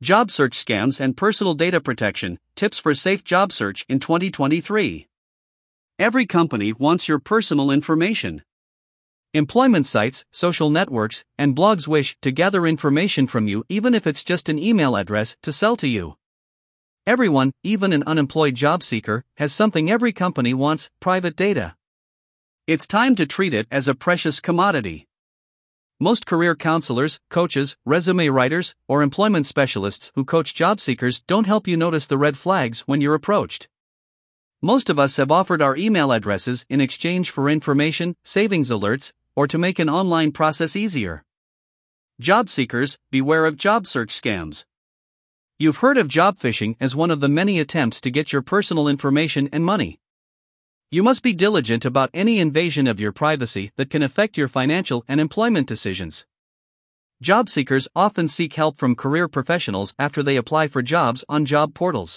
Job search scams and personal data protection, tips for safe job search in 2023. Every company wants your personal information. Employment sites, social networks, and blogs wish to gather information from you, even if it's just an email address to sell to you. Everyone, even an unemployed job seeker, has something every company wants: private data. It's time to treat it as a precious commodity. Most career counselors, coaches, resume writers, or employment specialists who coach job seekers don't help you notice the red flags when you're approached. Most of us have offered our email addresses in exchange for information, savings alerts, or to make an online process easier. Job seekers, beware of job search scams. You've heard of job phishing as one of the many attempts to get your personal information and money. You must be diligent about any invasion of your privacy that can affect your financial and employment decisions. Job seekers often seek help from career professionals after they apply for jobs on job portals.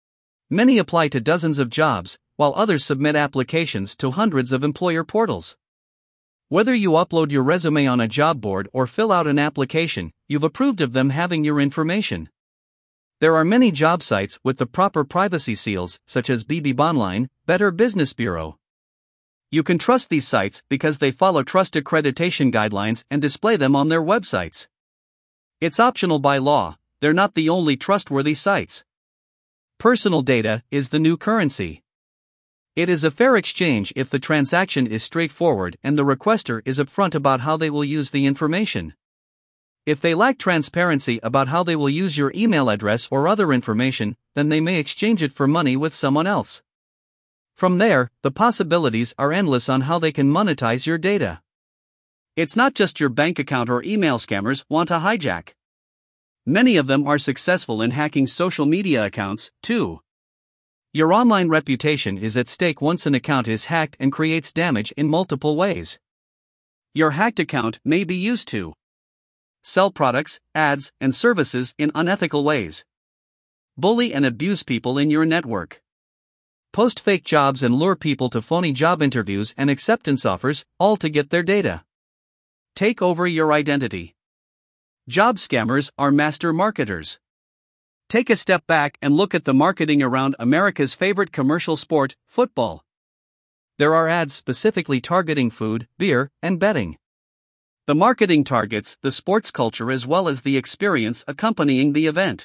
Many apply to dozens of jobs, while others submit applications to hundreds of employer portals. Whether you upload your resume on a job board or fill out an application, you've approved of them having your information. There are many job sites with the proper privacy seals, such as BBBonline, Better Business Bureau. You can trust these sites because they follow trust accreditation guidelines and display them on their websites. It's optional by law, they're not the only trustworthy sites. Personal data is the new currency. It is a fair exchange if the transaction is straightforward and the requester is upfront about how they will use the information. If they lack transparency about how they will use your email address or other information, then they may exchange it for money with someone else. From there, the possibilities are endless on how they can monetize your data. It's not just your bank account or email scammers want to hijack. Many of them are successful in hacking social media accounts, too. Your online reputation is at stake once an account is hacked and creates damage in multiple ways. Your hacked account may be used to sell products, ads, and services in unethical ways. Bully and abuse people in your network. Post fake jobs and lure people to phony job interviews and acceptance offers, all to get their data. Take over your identity. Job scammers are master marketers. Take a step back and look at the marketing around America's favorite commercial sport, football. There are ads specifically targeting food, beer, and betting. The marketing targets the sports culture as well as the experience accompanying the event.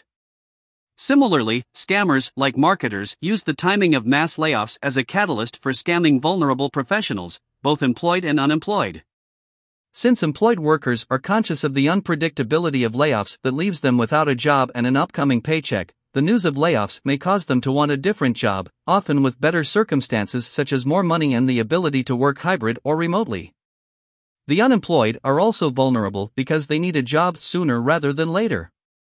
Similarly, scammers, like marketers, use the timing of mass layoffs as a catalyst for scamming vulnerable professionals, both employed and unemployed. Since employed workers are conscious of the unpredictability of layoffs that leaves them without a job and an upcoming paycheck, the news of layoffs may cause them to want a different job, often with better circumstances such as more money and the ability to work hybrid or remotely. The unemployed are also vulnerable because they need a job sooner rather than later.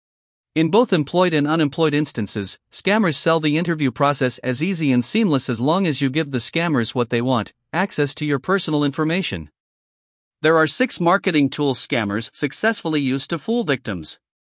In both employed and unemployed instances, scammers sell the interview process as easy and seamless as long as you give the scammers what they want: access to your personal information. There are 6 marketing tools scammers successfully use to fool victims.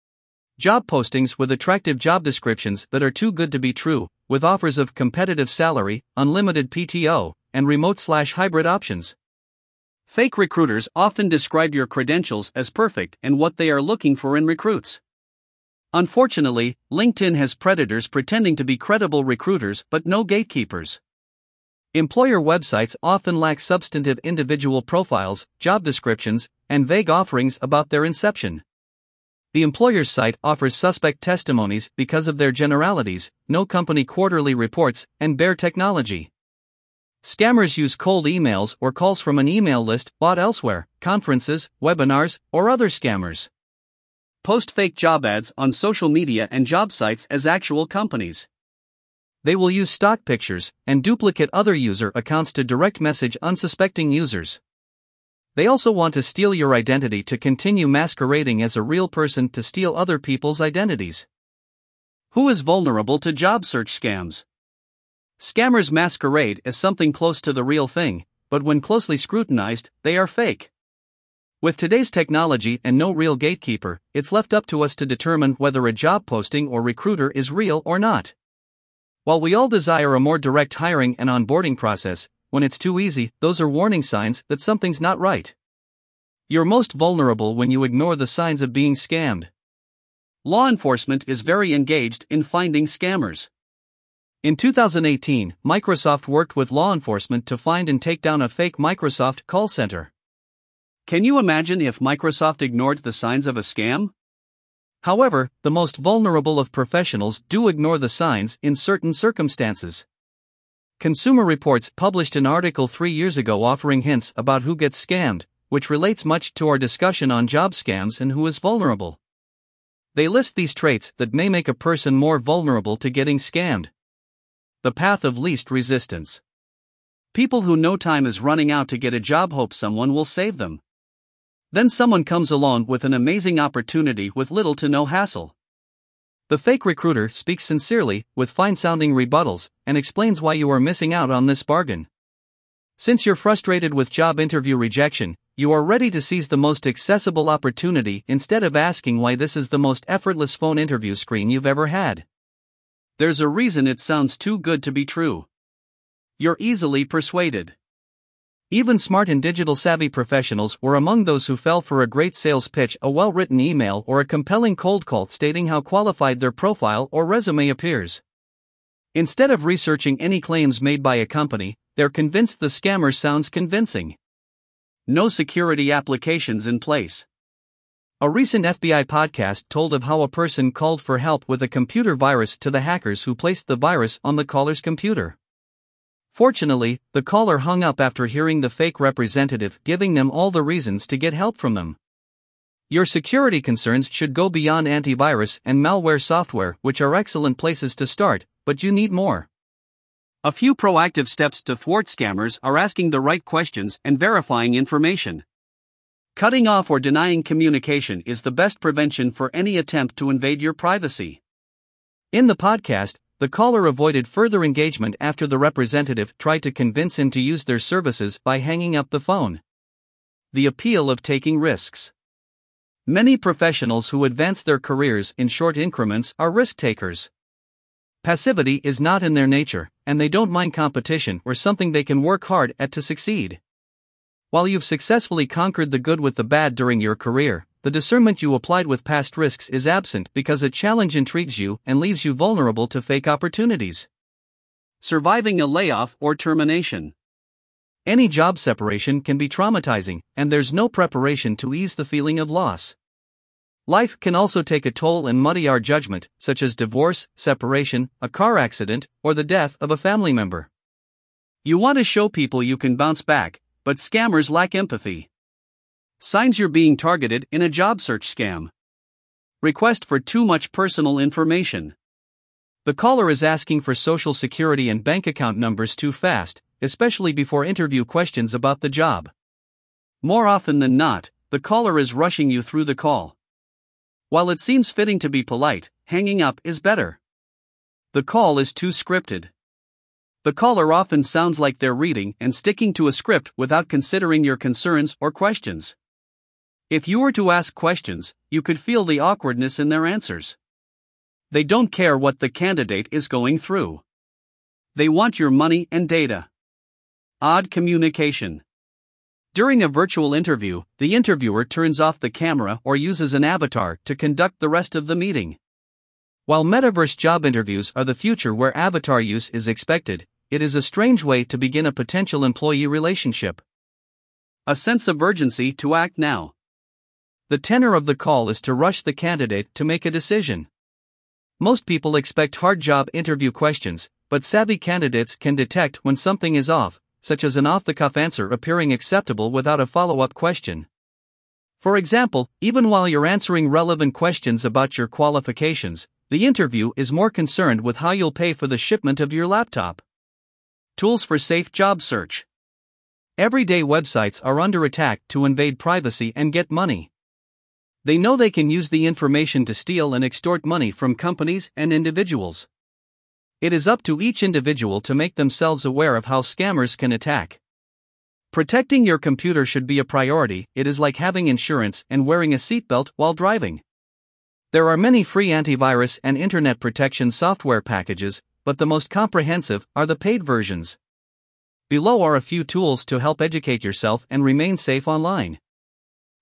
Job postings with attractive job descriptions that are too good to be true, with offers of competitive salary, unlimited PTO, and remote/hybrid options. Fake recruiters often describe your credentials as perfect and what they are looking for in recruits. Unfortunately, LinkedIn has predators pretending to be credible recruiters but no gatekeepers. Employer websites often lack substantive individual profiles, job descriptions, and vague offerings about their inception. The employer's site offers suspect testimonies because of their generalities, no company quarterly reports, and bare technology. Scammers use cold emails or calls from an email list bought elsewhere, conferences, webinars, or other scammers. Post fake job ads on social media and job sites as actual companies. They will use stock pictures and duplicate other user accounts to direct message unsuspecting users. They also want to steal your identity to continue masquerading as a real person to steal other people's identities. Who is vulnerable to job search scams? Scammers masquerade as something close to the real thing, but when closely scrutinized, they are fake. With today's technology and no real gatekeeper, it's left up to us to determine whether a job posting or recruiter is real or not. While we all desire a more direct hiring and onboarding process, when it's too easy, those are warning signs that something's not right. You're most vulnerable when you ignore the signs of being scammed. Law enforcement is very engaged in finding scammers. In 2018, Microsoft worked with law enforcement to find and take down a fake Microsoft call center. Can you imagine if Microsoft ignored the signs of a scam? However, the most vulnerable of professionals do ignore the signs in certain circumstances. Consumer Reports published an article 3 years ago offering hints about who gets scammed, which relates much to our discussion on job scams and who is vulnerable. They list these traits that may make a person more vulnerable to getting scammed. The path of least resistance. People who know time is running out to get a job hope someone will save them. Then someone comes along with an amazing opportunity with little to no hassle. The fake recruiter speaks sincerely, with fine-sounding rebuttals, and explains why you are missing out on this bargain. Since you're frustrated with job interview rejection, you are ready to seize the most accessible opportunity instead of asking why this is the most effortless phone interview screen you've ever had. There's a reason it sounds too good to be true. You're easily persuaded. Even smart and digital-savvy professionals were among those who fell for a great sales pitch, a well-written email, or a compelling cold call stating how qualified their profile or resume appears. Instead of researching any claims made by a company, they're convinced the scammer sounds convincing. No security applications in place. A recent FBI podcast told of how a person called for help with a computer virus to the hackers who placed the virus on the caller's computer. Fortunately, the caller hung up after hearing the fake representative giving them all the reasons to get help from them. Your security concerns should go beyond antivirus and malware software, which are excellent places to start, but you need more. A few proactive steps to thwart scammers are asking the right questions and verifying information. Cutting off or denying communication is the best prevention for any attempt to invade your privacy. In the podcast, the caller avoided further engagement after the representative tried to convince him to use their services by hanging up the phone. The appeal of taking risks. Many professionals who advance their careers in short increments are risk takers. Passivity is not in their nature, and they don't mind competition or something they can work hard at to succeed. While you've successfully conquered the good with the bad during your career, the discernment you applied with past risks is absent because a challenge intrigues you and leaves you vulnerable to fake opportunities. Surviving a layoff or termination. Any job separation can be traumatizing, and there's no preparation to ease the feeling of loss. Life can also take a toll and muddy our judgment, such as divorce, separation, a car accident, or the death of a family member. You want to show people you can bounce back, but scammers lack empathy. Signs you're being targeted in a job search scam. Request for too much personal information. The caller is asking for social security and bank account numbers too fast, especially before interview questions about the job. More often than not, the caller is rushing you through the call. While it seems fitting to be polite, hanging up is better. The call is too scripted. The caller often sounds like they're reading and sticking to a script without considering your concerns or questions. If you were to ask questions, you could feel the awkwardness in their answers. They don't care what the candidate is going through. They want your money and data. Odd communication. During a virtual interview, the interviewer turns off the camera or uses an avatar to conduct the rest of the meeting. While metaverse job interviews are the future where avatar use is expected, it is a strange way to begin a potential employee relationship. A sense of urgency to act now. The tenor of the call is to rush the candidate to make a decision. Most people expect hard job interview questions, but savvy candidates can detect when something is off, such as an off-the-cuff answer appearing acceptable without a follow-up question. For example, even while you're answering relevant questions about your qualifications, the interview is more concerned with how you'll pay for the shipment of your laptop. Tools for safe job search. Everyday websites are under attack to invade privacy and get money. They know they can use the information to steal and extort money from companies and individuals. It is up to each individual to make themselves aware of how scammers can attack. Protecting your computer should be a priority. It is like having insurance and wearing a seatbelt while driving. There are many free antivirus and internet protection software packages, but the most comprehensive are the paid versions. Below are a few tools to help educate yourself and remain safe online.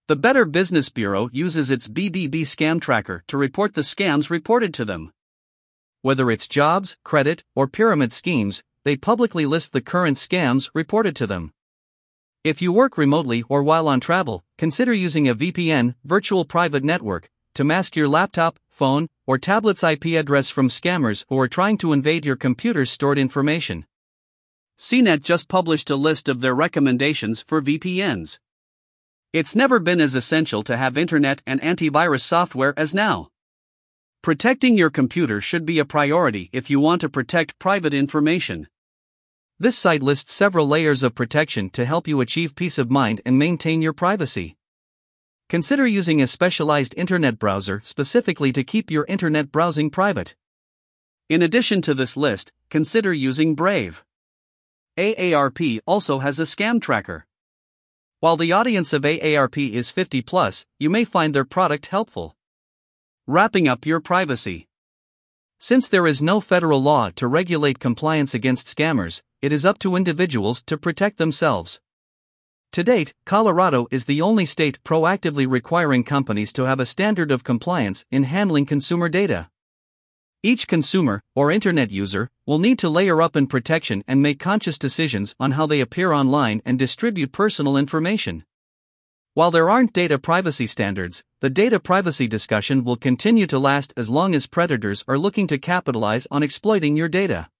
The Better Business Bureau uses its BBB Scam Tracker to report the scams reported to them. Whether it's jobs, credit, or pyramid schemes, they publicly list the current scams reported to them. If you work remotely or while on travel, consider using a VPN, virtual private network, to mask your laptop, phone, or tablet's IP address from scammers who are trying to invade your computer's stored information. CNET just published a list of their recommendations for VPNs. It's never been as essential to have internet and antivirus software as now. Protecting your computer should be a priority if you want to protect private information. This site lists several layers of protection to help you achieve peace of mind and maintain your privacy. Consider using a specialized internet browser specifically to keep your internet browsing private. In addition to this list, consider using Brave. AARP also has a scam tracker. While the audience of AARP is 50 plus, you may find their product helpful. Wrapping up your privacy. Since there is no federal law to regulate compliance against scammers, it is up to individuals to protect themselves. To date, Colorado is the only state proactively requiring companies to have a standard of compliance in handling consumer data. Each consumer, or internet user, will need to layer up in protection and make conscious decisions on how they appear online and distribute personal information. While there aren't data privacy standards, the data privacy discussion will continue to last as long as predators are looking to capitalize on exploiting your data.